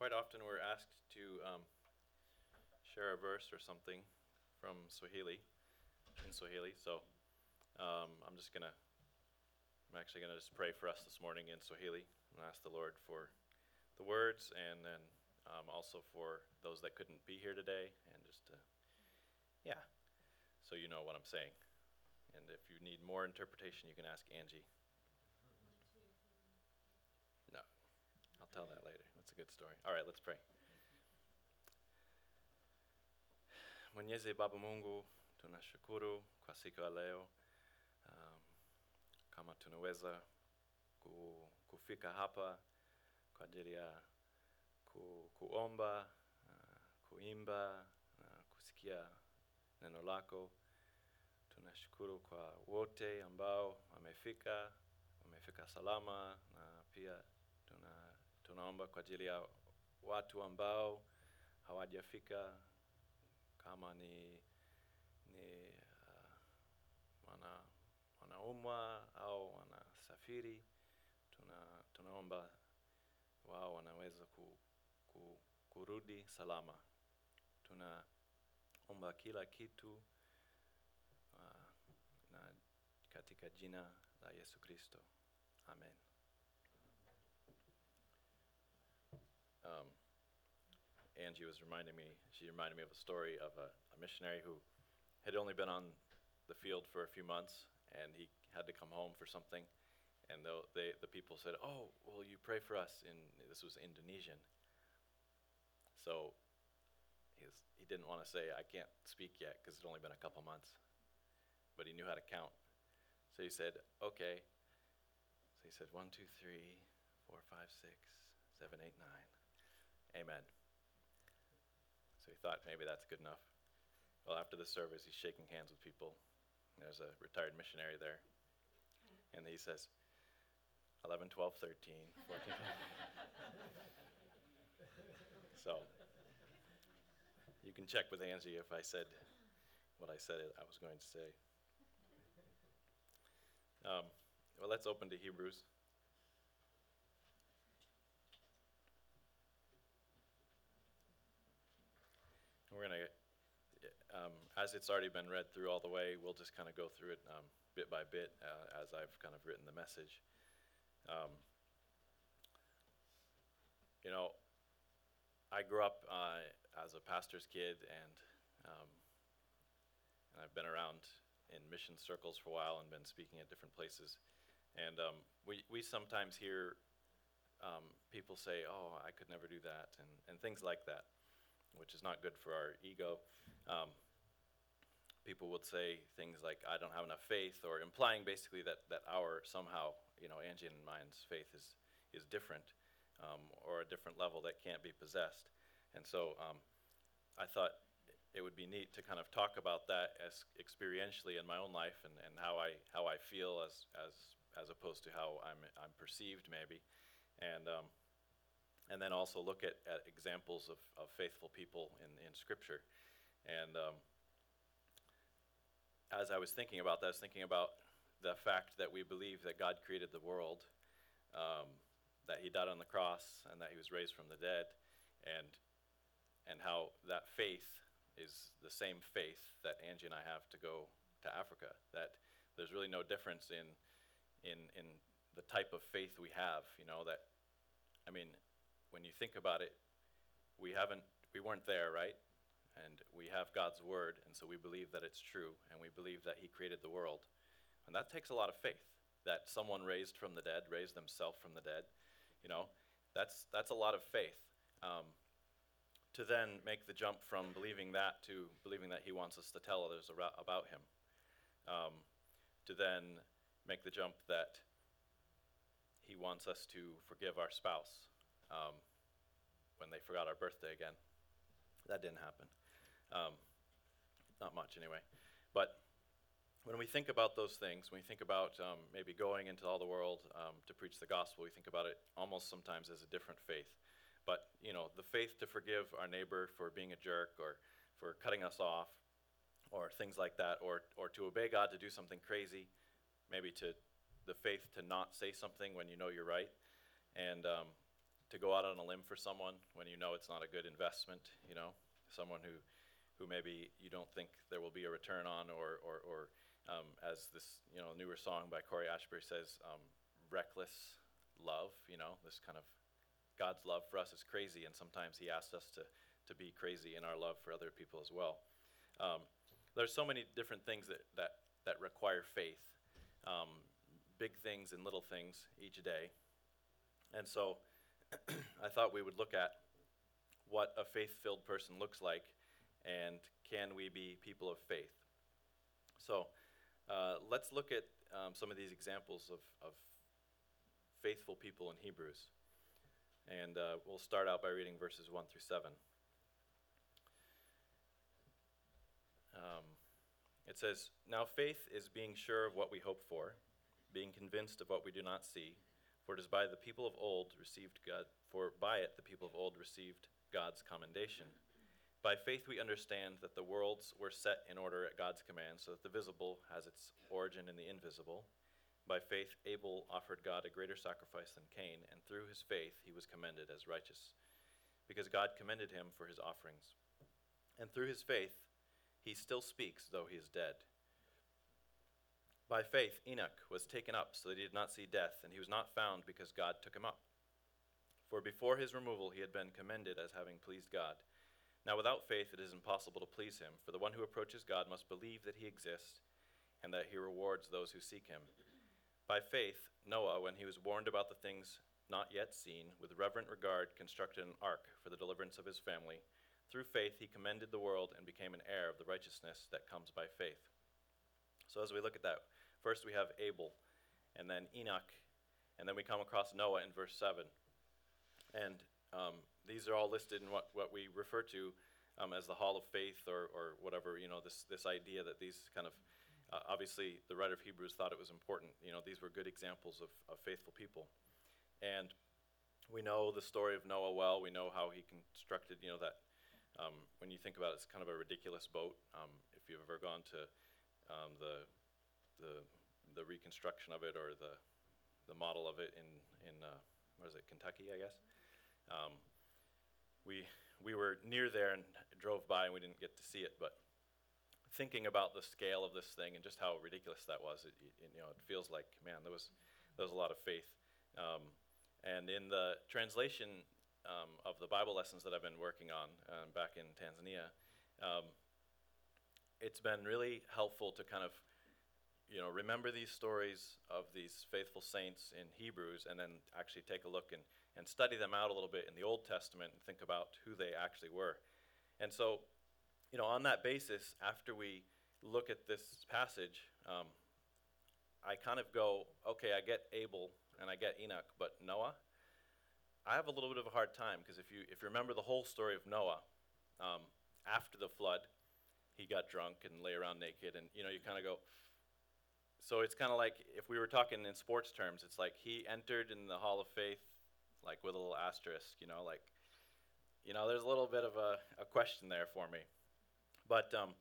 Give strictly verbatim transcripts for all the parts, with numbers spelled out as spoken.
quite often we're asked to um, share a verse or something from Swahili, in Swahili. So um, I'm just gonna, I'm actually gonna just pray for us this morning in Swahili and ask the Lord for the words, and then um, also for those that couldn't be here today, and just to, yeah, so you know what I'm saying. And if you need more interpretation, you can ask Angie. No, I'll tell that later. That's a good story. All right, let's pray. Mwenyezi Baba Mungu, tunashukuru kwa siku ya leo. Um, kama tunaweza ku, kufika hapa kwa ajili ya ku, kuomba, uh, kuimba, uh, kusikia neno lako. Tunashukuru kwa wote ambao wamefika, wamefika salama, na pia tuna, tunaomba kwa ajili ya watu ambao hawajafika, kama ni ni uh, wana wanaumwa au wanasafiri. Tuna, tunaomba wao wanaweza ku, ku, kurudi salama. Tunaomba kila kitu uh, na katika jina la Yesu Kristo. Amen. Um, Angie was reminding me, she reminded me of a story of a, a missionary who had only been on the field for a few months, and he had to come home for something. And the, they, the people said, "Oh, will you pray for us?" In this was Indonesian. So his, he didn't want to say, "I can't speak yet," because it's only been a couple months. But he knew how to count. So he said, "Okay." So he said, one, two, three, four, five, six, seven, eight, nine. Amen. So he thought maybe that's good enough. Well, after the service, he's shaking hands with people. There's a retired missionary there. And he says, eleven, twelve, thirteen, fourteen. So you can check with Angie if I said what I said I was going to say. Um, well, let's open to Hebrews. We're going to, um, as it's already been read through all the way, we'll just kind of go through it um, bit by bit uh, as I've kind of written the message. Um, you know, I grew up uh, as a pastor's kid, and um, and I've been around in mission circles for a while and been speaking at different places. And um, we, we sometimes hear um, people say, "Oh, I could never do that," and, and things like that, which is not good for our ego. Um, people would say things like, "I don't have enough faith," or implying basically that, that our somehow, you know, Angie and mine's faith is, is different, um, or a different level that can't be possessed. And so um, I thought it would be neat to kind of talk about that as experientially in my own life, and, and how I how I feel as as as opposed to how I'm I'm perceived maybe, and um, and then also look at, at examples of, of faithful people in, in Scripture. And um, as I was thinking about that, I was thinking about the fact that we believe that God created the world, um, that He died on the cross, and that He was raised from the dead, and and how that faith is the same faith that Angie and I have to go to Africa. That there's really no difference in in in the type of faith we have. You know, that, I mean, when you think about it, we haven't we weren't there, right? And we have God's word, and so we believe that it's true, and we believe that He created the world. And that takes a lot of faith, that someone raised from the dead, raised themselves from the dead, you know, that's that's a lot of faith. Um, to then make the jump from believing that to believing that He wants us to tell others ar- about Him. Um, to then make the jump that He wants us to forgive our spouse um, when they forgot our birthday again. That didn't happen. Um, not much anyway. But when we think about those things, when we think about um, maybe going into all the world um, to preach the gospel, we think about it almost sometimes as a different faith. But, you know, the faith to forgive our neighbor for being a jerk, or for cutting us off, or things like that, or or to obey God to do something crazy, maybe to the faith to not say something when you know you're right, and um, to go out on a limb for someone when you know it's not a good investment, you know, someone who, who maybe you don't think there will be a return on, or, or, or um, as this, you know, newer song by Corey Ashbury says, um, reckless love, you know, this kind of God's love for us is crazy, and sometimes he asks us to, to be crazy in our love for other people as well. Um, there's so many different things that, that, that require faith, um, big things and little things each day. And so I thought we would look at what a faith-filled person looks like, and can we be people of faith. So uh, let's look at um, some of these examples of, of faithful people in Hebrews. And uh, we'll start out by reading verses one through seven. Um, it says, "Now faith is being sure of what we hope for, being convinced of what we do not see. For it is by the people of old received God, for by it the people of old received God's commendation. By faith we understand that the worlds were set in order at God's command, so that the visible has its origin in the invisible. By faith Abel offered God a greater sacrifice than Cain, and through his faith he was commended as righteous, because God commended him for his offerings. And through his faith he still speaks, though he is dead. By faith Enoch was taken up so that he did not see death, and he was not found because God took him up. For before his removal he had been commended as having pleased God. Now without faith it is impossible to please him, for the one who approaches God must believe that he exists, and that he rewards those who seek him. By faith Noah, when he was warned about the things not yet seen, with reverent regard constructed an ark for the deliverance of his family. Through faith he commended the world and became an heir of the righteousness that comes by faith." So as we look at that, first we have Abel, and then Enoch, and then we come across Noah in verse seven. And um, these are all listed in what, what we refer to um, as the Hall of Faith, or, or whatever, you know, this, this idea that these kind of, uh, obviously the writer of Hebrews thought it was important. You know, these were good examples of, of faithful people. And we know the story of Noah well. We know how he constructed, you know, that, um, when you think about it, it's kind of a ridiculous boat. Um, if you've ever gone to um, the the the reconstruction of it, or the the model of it in in uh, what is it, Kentucky, I guess. Um, we we were near there and drove by, and we didn't get to see it. But thinking about the scale of this thing and just how ridiculous that was, it, it, you know, it feels like, man, there was there was a lot of faith. Um, and in the translation um, of the Bible lessons that I've been working on um, back in Tanzania, um, it's been really helpful to kind of, you know, remember these stories of these faithful saints in Hebrews, and then actually take a look and, and study them out a little bit in the Old Testament and think about who they actually were. And so, you know, on that basis, after we look at this passage, um, I kind of go, okay, I get Abel and I get Enoch, but Noah, I have a little bit of a hard time, because if you if you remember the whole story of Noah, um, after the flood, he got drunk and lay around naked, and, you know, you kind of go, so it's kind of like, if we were talking in sports terms, it's like he entered in the Hall of Faith, like with a little asterisk, you know, like, you know, there's a little bit of a, a question there for me. But um,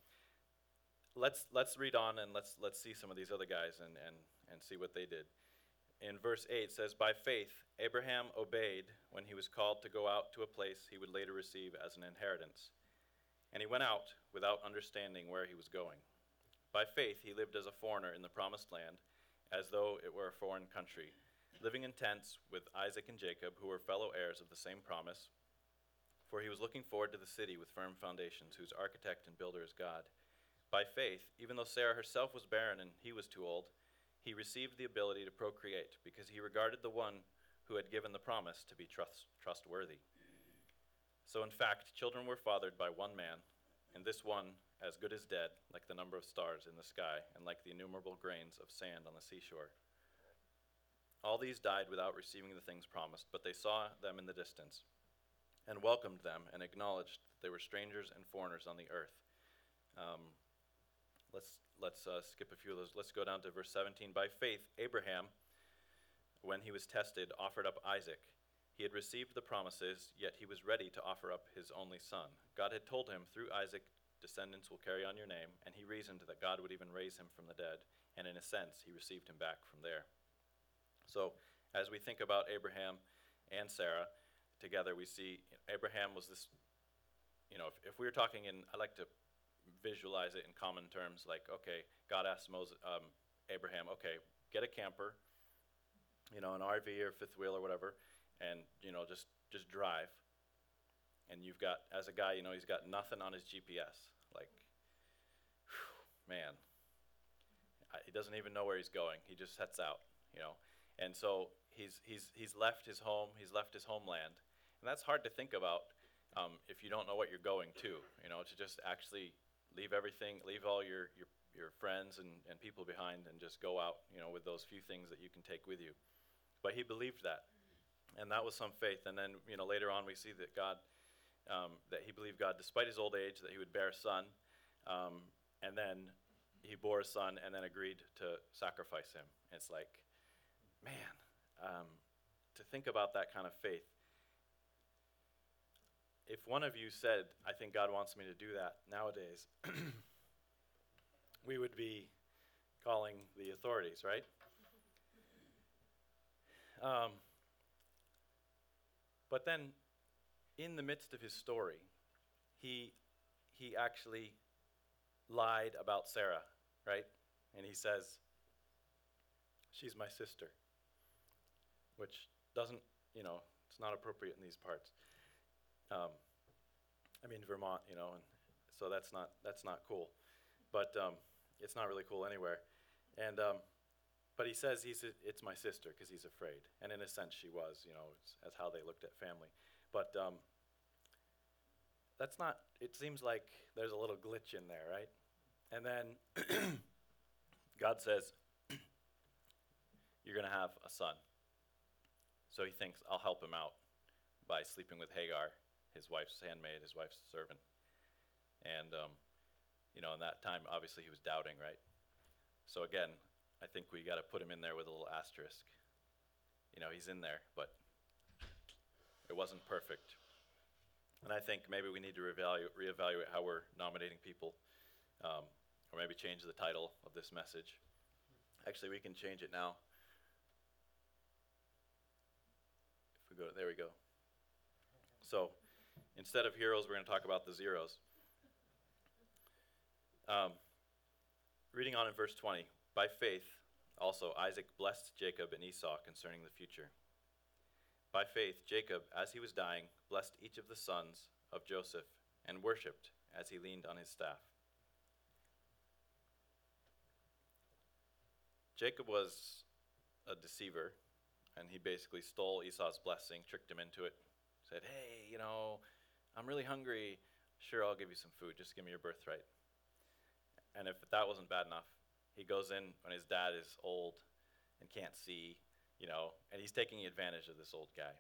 let's let's read on, and let's let's see some of these other guys and, and, and see what they did. In verse eight it says, "By faith Abraham obeyed when he was called to go out to a place he would later receive as an inheritance. And he went out without understanding where he was going. By faith he lived as a foreigner in the promised land, as though it were a foreign country, living in tents with Isaac and Jacob, who were fellow heirs of the same promise. For he was looking forward to the city with firm foundations, whose architect and builder is God. By faith, even though Sarah herself was barren and he was too old, he received the ability to procreate, because he regarded the one who had given the promise to be trust, trustworthy. So in fact, children were fathered by one man, and this one as good as dead, like the number of stars in the sky, and like the innumerable grains of sand on the seashore. All these died without receiving the things promised, but they saw them in the distance, and welcomed them, and acknowledged that they were strangers and foreigners on the earth." Um, let's let's uh, skip a few of those. Let's go down to verse seventeen. "By faith, Abraham, when he was tested, offered up Isaac. He had received the promises, yet he was ready to offer up his only son. God had told him, through Isaac, descendants will carry on your name, and he reasoned that God would even raise him from the dead, and in a sense, he received him back from there." So, as we think about Abraham and Sarah, together, we see Abraham was this, you know, if, if we were talking in, I like to visualize it in common terms, like, okay, God asked Moses, um, Abraham, okay, get a camper, you know, an R V or fifth wheel or whatever, and, you know, just, just drive. And you've got, as a guy, you know, he's got nothing on his G P S. Like, whew, man, I, he doesn't even know where he's going. He just sets out, you know. And so he's, he's, he's left his home, he's left his homeland. And that's hard to think about um, if you don't know what you're going to, you know, to just actually leave everything, leave all your, your, your friends and, and people behind and just go out, you know, with those few things that you can take with you. But he believed that, and that was some faith. And then, you know, later on we see that God, um, that he believed God despite his old age, that he would bear a son, um, and then he bore a son and then agreed to sacrifice him. It's like, man, um, to think about that kind of faith. If one of you said, I think God wants me to do that nowadays, we would be calling the authorities, right? Um, but then, in the midst of his story, he he actually lied about Sarah, right? And he says, she's my sister, which doesn't, you know, it's not appropriate in these parts. Um, I mean, Vermont, you know, and so that's not that's not cool. But um, it's not really cool anywhere. And um, But he says he's a, it's my sister because he's afraid. And in a sense she was, you know, it's, that's how they looked at family. But um, that's not, it seems like there's a little glitch in there, right? And then God says, you're going to have a son. So he thinks, I'll help him out by sleeping with Hagar, his wife's handmaid, his wife's servant. And, um, you know, in that time, obviously he was doubting, right? So again, I think we got to put him in there with a little asterisk. You know, he's in there, but it wasn't perfect. And I think maybe we need to reevaluate, reevaluate how we're nominating people, um, or maybe change the title of this message. Actually, we can change it now. If we go, there we go. So instead of heroes, we're going to talk about the zeros. Um, reading on in verse twenty. By faith, also Isaac blessed Jacob and Esau concerning the future. By faith, Jacob, as he was dying, blessed each of the sons of Joseph and worshipped as he leaned on his staff. Jacob was a deceiver, and he basically stole Esau's blessing, tricked him into it, said, hey, you know, I'm really hungry. Sure, I'll give you some food. Just give me your birthright. And if that wasn't bad enough, he goes in when his dad is old and can't see, you know, and he's taking advantage of this old guy.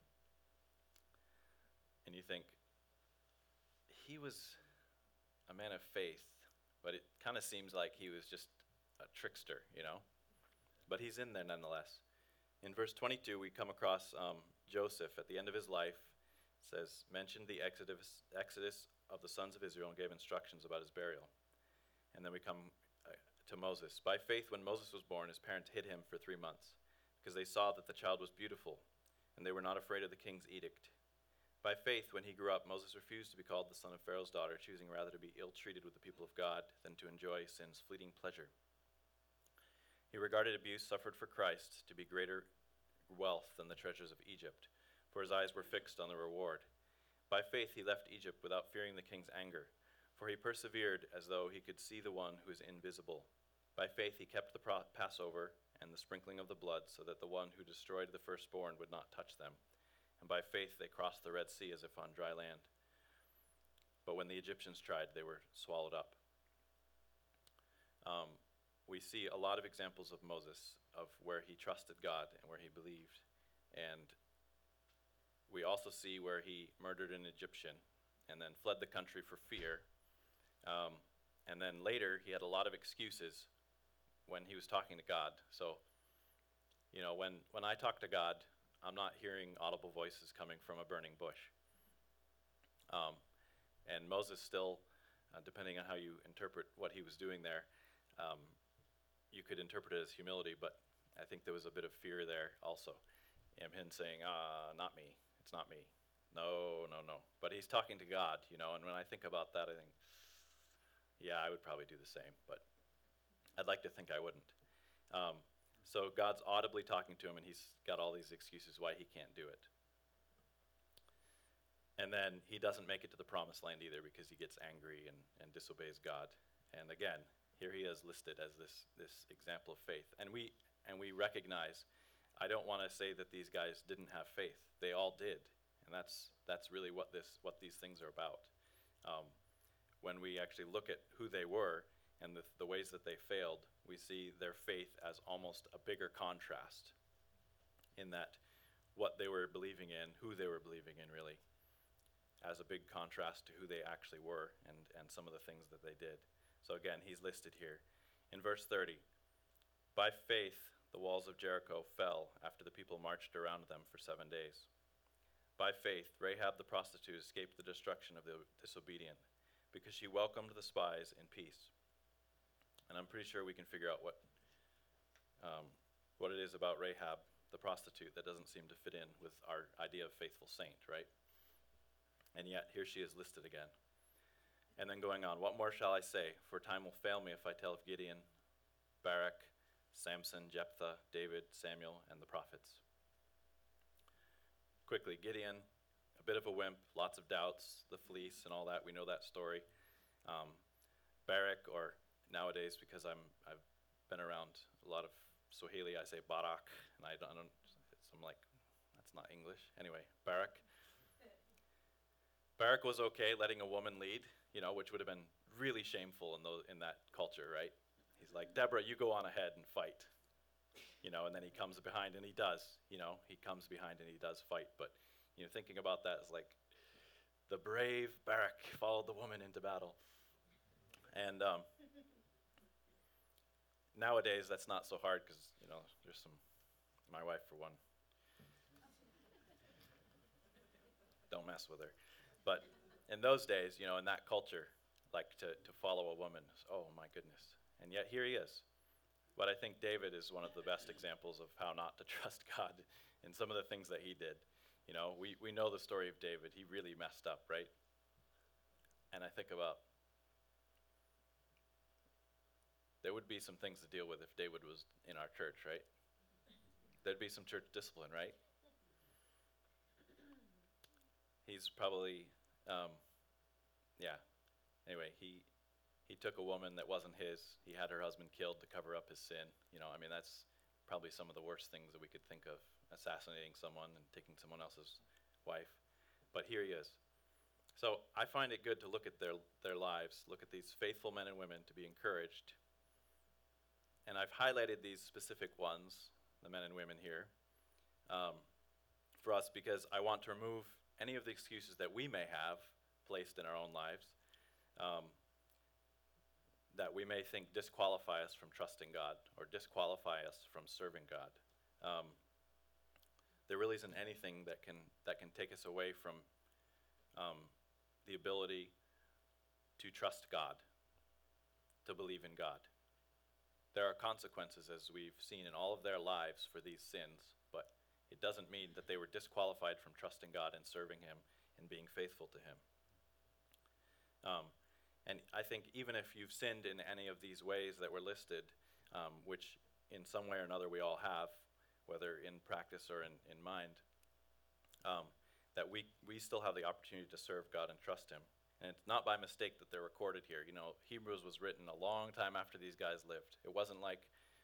And you think, he was a man of faith, but it kind of seems like he was just a trickster, you know? But he's in there nonetheless. In verse twenty-two, we come across um, Joseph at the end of his life. It says, mentioned the exodus, exodus of the sons of Israel and gave instructions about his burial. And then we come to Moses. By faith, when Moses was born, his parents hid him for three months because they saw that the child was beautiful, and they were not afraid of the king's edict. By faith, when he grew up, Moses refused to be called the son of Pharaoh's daughter, choosing rather to be ill-treated with the people of God than to enjoy sin's fleeting pleasure. He regarded abuse suffered for Christ to be greater wealth than the treasures of Egypt, for his eyes were fixed on the reward. By faith, he left Egypt without fearing the king's anger, for he persevered as though he could see the one who is invisible. By faith he kept the Passover and the sprinkling of the blood, so that the one who destroyed the firstborn would not touch them. And by faith they crossed the Red Sea as if on dry land. But when the Egyptians tried, they were swallowed up. Um, we see a lot of examples of Moses, of where he trusted God and where he believed. And we also see where he murdered an Egyptian and then fled the country for fear. Um, and then later he had a lot of excuses when he was talking to God. So, you know, when, when I talk to God, I'm not hearing audible voices coming from a burning bush. Um, and Moses still, uh, depending on how you interpret what he was doing there, um, you could interpret it as humility, but I think there was a bit of fear there also. And him saying, ah, not me, It's not me. No, no, no. But he's talking to God, you know, and when I think about that, I think, yeah, I would probably do the same, but I'd like to think I wouldn't. Um, so God's audibly talking to him, and he's got all these excuses why he can't do it. And then he doesn't make it to the promised land either because he gets angry and, and disobeys God. And again, here he is listed as this, this example of faith. And we, and we recognize, I don't want to say that these guys didn't have faith. They all did. And that's, that's really what, this, what these things are about. Um, when we actually look at who they were and the, the ways that they failed, we see their faith as almost a bigger contrast in that what they were believing in, who they were believing in really, as a big contrast to who they actually were and, and some of the things that they did. So again, he's listed here. In verse thirty, by faith the walls of Jericho fell after the people marched around them for seven days. By faith Rahab the prostitute escaped the destruction of the disobedient because she welcomed the spies in peace. And I'm pretty sure we can figure out what, um, what it is about Rahab the prostitute that doesn't seem to fit in with our idea of faithful saint, right? And yet, here she is listed again. And then going on, what more shall I say? For time will fail me if I tell of Gideon, Barak, Samson, Jephthah, David, Samuel, and the prophets. Quickly, Gideon, a bit of a wimp, lots of doubts, the fleece and all that. We know that story. Um, Barak, or nowadays, because I'm, I've been around a lot of Swahili, I say Barak, and I don't, I don't I'm like, that's not English. Anyway, Barak. Barak was okay letting a woman lead, you know, which would have been really shameful in, those, in that culture, right? He's like, Deborah, you go on ahead and fight. You know, and then he comes behind, and he does. You know, he comes behind and he does fight. But, you know, thinking about that is like, the brave Barak followed the woman into battle. And um, nowadays, that's not so hard because, you know, there's some, my wife for one. Don't mess with her. But in those days, you know, in that culture, like to, to follow a woman, oh my goodness. And yet here he is. But I think David is one of the best examples of how not to trust God in some of the things that he did. You know, we, we know the story of David. He really messed up, right? And I think about, there would be some things to deal with if David was in our church, right? There'd be some church discipline, right? He's probably, um, yeah. Anyway, he he took a woman that wasn't his. He had her husband killed to cover up his sin. You know, I mean, that's probably some of the worst things that we could think of, assassinating someone and taking someone else's wife. But here he is. So I find it good to look at their their lives, look at these faithful men and women to be encouraged. And I've highlighted these specific ones, the men and women here, um, for us because I want to remove any of the excuses that we may have placed in our own lives um, that we may think disqualify us from trusting God or disqualify us from serving God. Um, there really isn't anything that can that can take us away from um, the ability to trust God, to believe in God. There are consequences, as we've seen in all of their lives, for these sins, but it doesn't mean that they were disqualified from trusting God and serving him and being faithful to him. Um, and I think even if you've sinned in any of these ways that were listed, um, which in some way or another we all have, whether in practice or in, in mind, um, that we, we still have the opportunity to serve God and trust him. And it's not by mistake that they're recorded here. You know, Hebrews was written a long time after these guys lived. It wasn't like,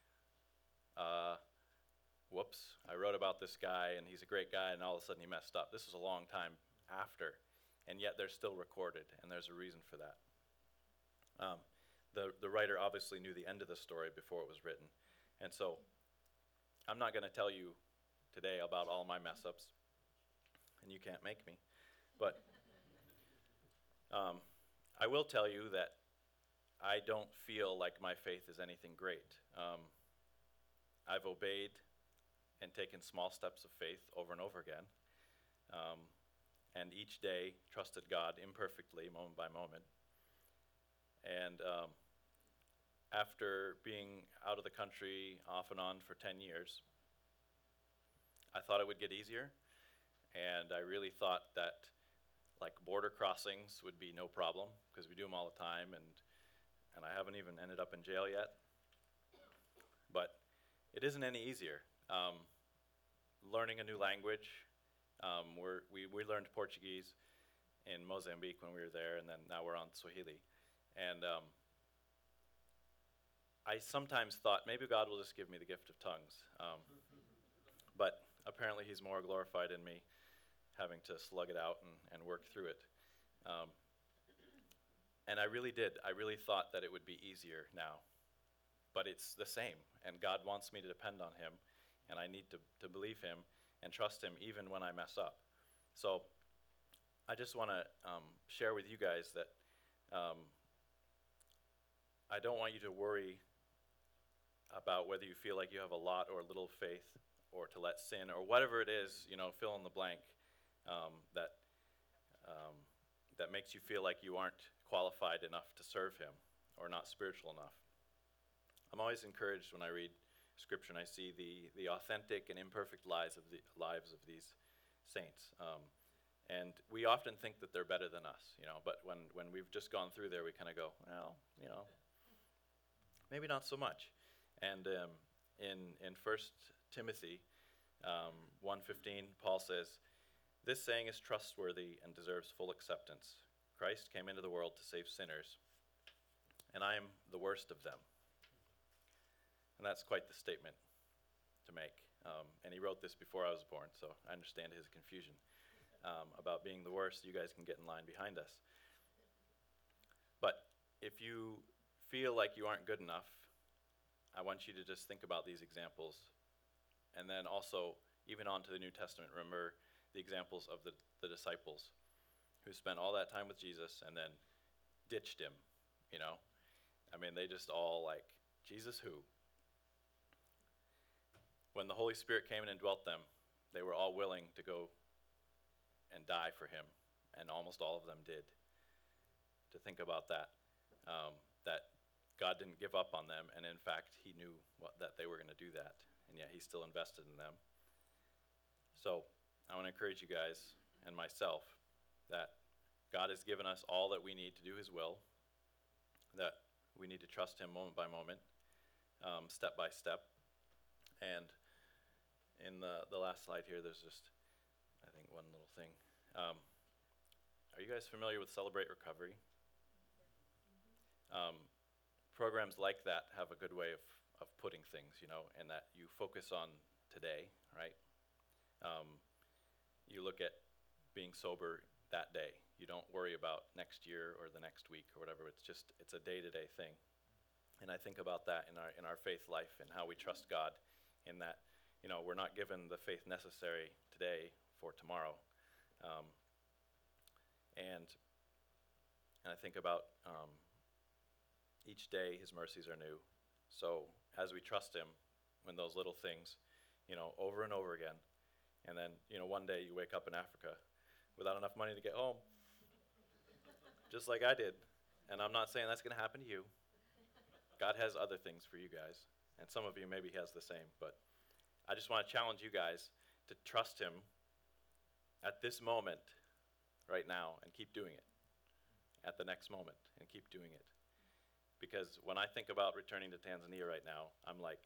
uh, whoops, I wrote about this guy and he's a great guy and all of a sudden he messed up. This was a long time after, and yet they're still recorded, and there's a reason for that. Um, the, the writer obviously knew the end of the story before it was written, and so I'm not going to tell you today about all my mess-ups, and you can't make me, but um, I will tell you that I don't feel like my faith is anything great. Um, I've obeyed and taken small steps of faith over and over again, um, and each day trusted God imperfectly, moment by moment. And um, after being out of the country off and on for ten years, I thought it would get easier, and I really thought that like border crossings would be no problem because we do them all the time, and and I haven't even ended up in jail yet. But it isn't any easier. Um, learning a new language, um, we're, we we learned Portuguese in Mozambique when we were there, and then now we're on Swahili, and um, I sometimes thought maybe God will just give me the gift of tongues, um, but apparently He's more glorified in me having to slug it out and, and work through it. Um, and I really did. I really thought that it would be easier now. But it's the same, and God wants me to depend on Him, and I need to, to believe Him and trust Him even when I mess up. So I just want to um, share with you guys that um, I don't want you to worry about whether you feel like you have a lot or little faith, or to let sin, or whatever it is, you know, fill in the blank, um, that um, that makes you feel like you aren't qualified enough to serve Him, or not spiritual enough. I'm always encouraged when I read Scripture and I see the the authentic and imperfect lives of the lives of these saints, um, and we often think that they're better than us, you know. But when when we've just gone through there, we kind of go, well, you know, maybe not so much. And um, in in First Timothy um, one fifteen, Paul says, "This saying is trustworthy and deserves full acceptance. Christ came into the world to save sinners, and I am the worst of them." And that's quite the statement to make. Um, and he wrote this before I was born, so I understand his confusion um, about being the worst. You guys can get in line behind us. But if you feel like you aren't good enough, I want you to just think about these examples. And then also, even on to the New Testament, remember the examples of the, the disciples who spent all that time with Jesus and then ditched him, you know? I mean, they just all like, Jesus who? When the Holy Spirit came in and dwelt them, they were all willing to go and die for him, and almost all of them did. To think about that, um, that God didn't give up on them, and in fact, he knew what, that they were going to do that, and yet he still invested in them. So I want to encourage you guys and myself that God has given us all that we need to do his will, that we need to trust him moment by moment, um, step by step. And in the, the last slide here, there's just, I think, one little thing. Um, are you guys familiar with Celebrate Recovery? Um, programs like that have a good way of, of putting things, you know, and that you focus on today, right? Um, you look at being sober that day. You don't worry about next year or the next week or whatever. It's just, it's a day-to-day thing. And I think about that in our in our faith life and how we trust God in that, you know, we're not given the faith necessary today for tomorrow. Um, and, and I think about um, each day his mercies are new. So as we trust him in those little things, you know, over and over again, and then, you know, one day you wake up in Africa without enough money to get home, just like I did. And I'm not saying that's going to happen to you. God has other things for you guys, and some of you maybe has the same, but I just want to challenge you guys to trust him at this moment right now and keep doing it at the next moment and keep doing it. Because when I think about returning to Tanzania right now, I'm like,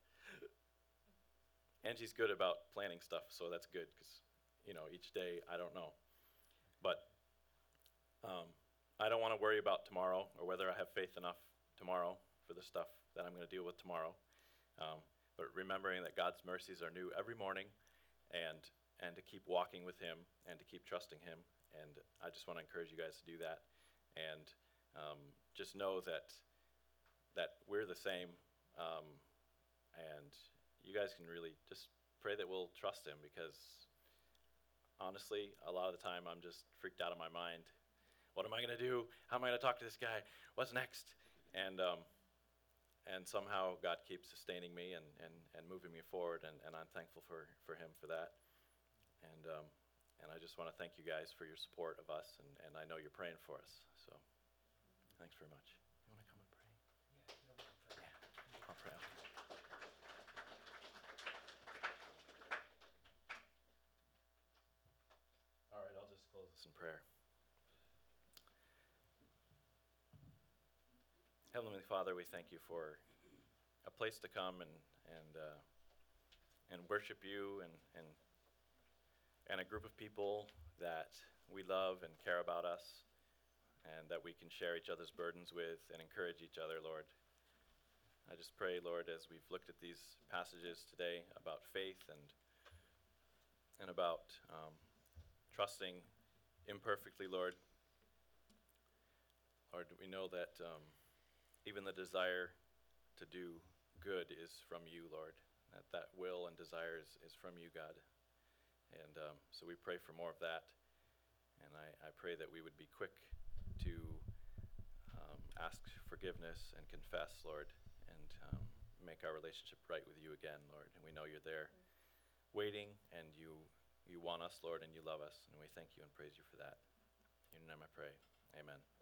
Angie's good about planning stuff, so that's good because, you know, each day I don't know. But um, I don't want to worry about tomorrow or whether I have faith enough tomorrow for the stuff that I'm going to deal with tomorrow. Um, but remembering that God's mercies are new every morning, and and to keep walking with him and to keep trusting him. And I just want to encourage you guys to do that. And um, just know that that we're the same. Um, and you guys can really just pray that we'll trust him, because honestly, a lot of the time I'm just freaked out of my mind. What am I going to do? How am I going to talk to this guy? What's next? And um, and somehow God keeps sustaining me and, and, and moving me forward, and, and I'm thankful for, for him for that. And um, and I just want to thank you guys for your support of us, and, and I know you're praying for us. So thanks very much. You want to come and pray? Yeah, I'll pray. prayer. Heavenly Father, we thank you for a place to come and and uh, and worship you, and and and a group of people that we love and care about us, and that we can share each other's burdens with and encourage each other, Lord. I just pray, Lord, as we've looked at these passages today about faith and and about um, trusting imperfectly, Lord. Lord, we know that um, even the desire to do good is from you, Lord. That that will and desire is, is from you, God. And um, so we pray for more of that. And I, I pray that we would be quick to um, ask forgiveness and confess, Lord, and um, make our relationship right with you again, Lord. And we know you're there waiting, and you you want us, Lord, and you love us. And we thank you and praise you for that. In your name I pray. Amen.